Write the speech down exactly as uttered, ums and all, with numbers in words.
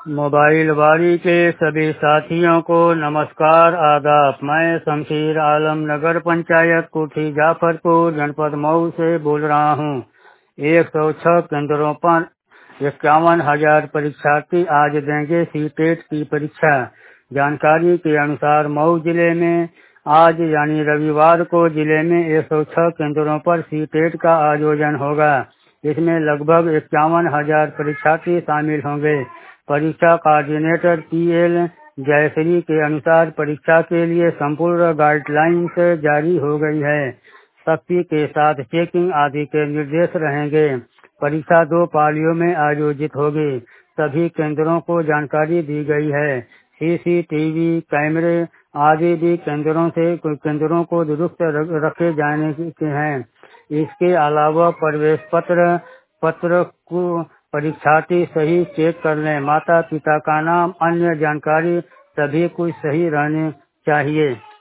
Mobile बारी के सभी साथियों को नमस्कार आदाब। मैं शमशीर आलम नगर पंचायत कोठी जाफरपुर जनपद मऊ से बोल रहा हूँ। एक सौ छह केंद्रों पर इक्यावन हजार परीक्षार्थी आज देंगे सीटेट की परीक्षा। जानकारी के अनुसार मऊ जिले में आज यानी रविवार को जिले में एक सौ छह केंद्रों पर सीटेट का आयोजन होगा। इसमें लगभग इक्यावन हजार परीक्षार्थी शामिल होंगे। परीक्षा कोऑर्डिनेटर पी एल जयश्री के अनुसार परीक्षा के लिए संपूर्ण गाइडलाइंस जारी हो गई है। सख्ती के साथ चेकिंग आदि के निर्देश रहेंगे। परीक्षा दो पालियों में आयोजित होगी। सभी केंद्रों को जानकारी दी गई है। सीसीटीवी कैमरे आदि भी केंद्रों से केंद्रों को दुरुस्त रखे जाने के हैं। इसके अलावा प्रवेश पत्र पत्र को परीक्षार्थी सही चेक कर लें। माता पिता का नाम अन्य जानकारी सभी कुछ सही रहने चाहिए।